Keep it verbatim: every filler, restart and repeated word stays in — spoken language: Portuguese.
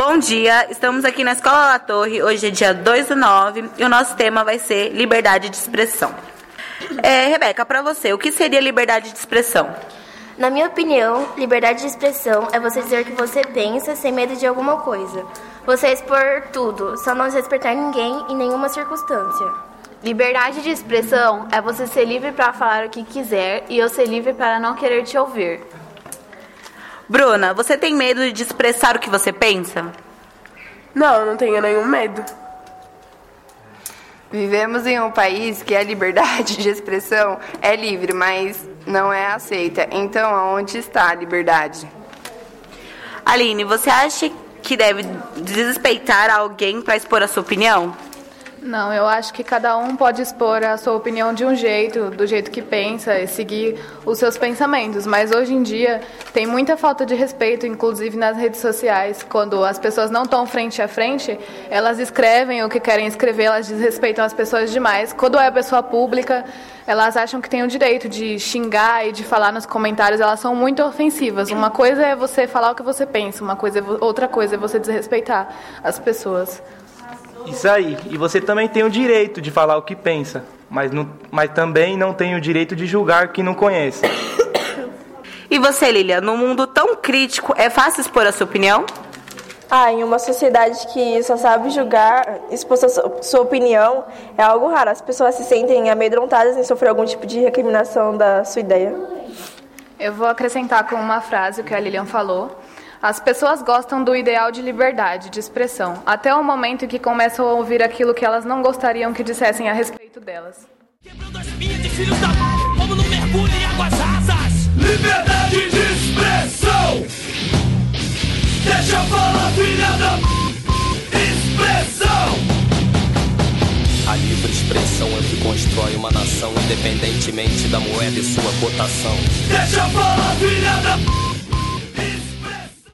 Bom dia, estamos aqui na Escola La Torre, hoje é dia dois do nove e o nosso tema vai ser liberdade de expressão. É, Rebeca, para você, o que seria liberdade de expressão? Na minha opinião, liberdade de expressão é você dizer o que você pensa sem medo de alguma coisa. Você expor tudo, só não desrespeitar ninguém em nenhuma circunstância. Liberdade de expressão é você ser livre para falar o que quiser e eu ser livre para não querer te ouvir. Bruna, você tem medo de expressar o que você pensa? Não, não tenho nenhum medo. Vivemos em um país que a liberdade de expressão é livre, mas não é aceita. Então, aonde está a liberdade? Aline, você acha que deve desrespeitar alguém para expor a sua opinião? Não, eu acho que cada um pode expor a sua opinião de um jeito, do jeito que pensa e seguir os seus pensamentos. Mas hoje em dia tem muita falta de respeito, inclusive nas redes sociais. Quando as pessoas não estão frente a frente, elas escrevem o que querem escrever, elas desrespeitam as pessoas demais. Quando é pessoa pública, elas acham que têm o direito de xingar e de falar nos comentários, elas são muito ofensivas. Uma coisa é você falar o que você pensa, uma coisa é, outra coisa é você desrespeitar as pessoas. Isso aí, e você também tem o direito de falar o que pensa, mas, não, mas também não tem o direito de julgar quem não conhece. E você, Lilia, num mundo tão crítico, é fácil expor a sua opinião? Ah, em uma sociedade que só sabe julgar, expor sua, sua opinião é algo raro. As pessoas se sentem amedrontadas em sofrer algum tipo de recriminação da sua ideia. Eu vou acrescentar com uma frase o que a Lilian falou. As pessoas gostam do ideal de liberdade, de expressão, até o momento em que começam a ouvir aquilo que elas não gostariam que dissessem a respeito delas. Quebrando as minhas de filhos da m***, como no mergulho em águas rasas. Liberdade de expressão. Deixa eu falar, filha da m***, expressão. A livre expressão é o que constrói uma nação, independentemente da moeda e sua cotação. Deixa eu falar, filha da m***.